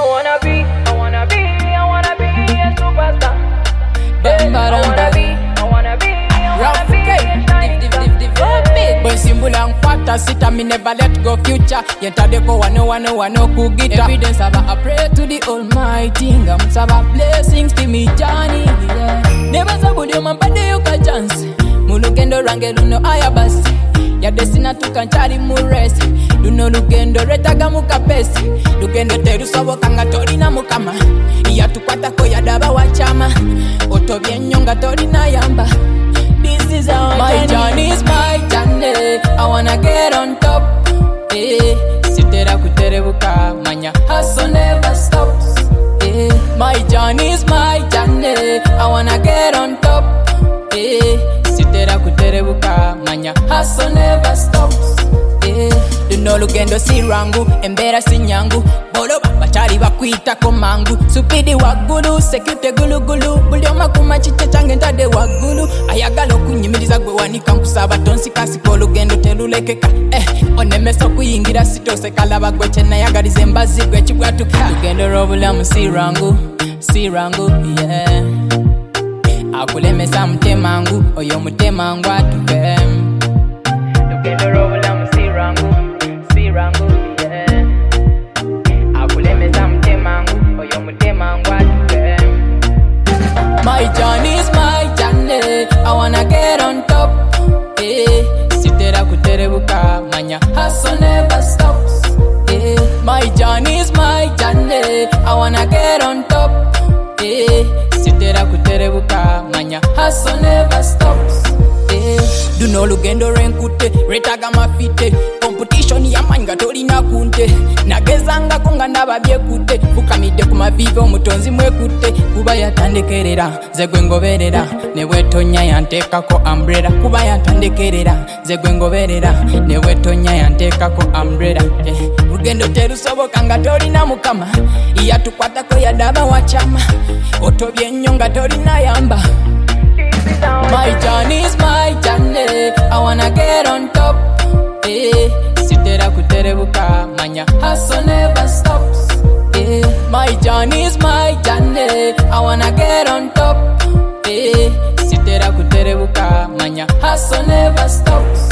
a superstar. I wanna be Boy simbula nkwata sita me never let go future. Yentade ko wano kugita. Evidence I pray to the Almighty. Ngamusaba blessings to me journey. Yeah. Never sabudi mambade yuka chance. Mulugendo range luno ayabasi. Ya destina tukanchari muresi. Luno lugendo retaga mukapesi. Lugendo teru sobo kanga tori na mukama. Iya tukwata ko yadaba wachama. Oto bienyonga tori na yamba. This is how my journey's my journey. I wanna get on top. Sitera kuterebuka manya hustle never stops. My journey's my journey. I wanna get on top. Sitera kuterebuka manya hustle never stops. Duno lugendo si rangu, embera si nyangu. Bolo bachari bakwita komangu. Supidi wagulu, security gulu. Bulyo makuma chiche change ntade wagulu. Ayagalo kunyimiriza gwe wanika nkusaba tonsi kasi ko lugendo telulekeka. Onemeso kuyingira sitose kalaba gwe chena yagalize mbazi gwe kibwatuka. Lugendo robulamu si rangu, yeah. Akulemesa mutemangu, oyo mutemangu atupe. Lugendo robulamu si rangu, yeah. Akulemesa mutemangu, oyo mutemangu atupe. My journey's my journey. I wanna get on top. Sitera kuterebuka manya hustle never stops. My journey's my journey. I wanna get on top. Sitera kuterebuka manya hustle never stops. Duno lugendo renkute retaga mafite. Competition ya manga tori na kunte. Nagezanga kunga ndababye kute. Fukamide kumavive omutonzi mwekute. Kuba yatandekerera zegwe ngoberera. Nebwetonya yanteka ko umbrella. Kuba yatandekerera zegwe ngoberera. Nebwetonya yanteka ko umbrella. Lugendo terusoboka nga tori na mukama. Iya tukwata ko yadaba wachama. Otobye nyonga tori na yamba. My journey's my journey. I wanna get on top. Sitera kuterebuka manya hustle never stops. My journey's my journey. I wanna get on top. Sitera kuterebuka manya hustle never stops.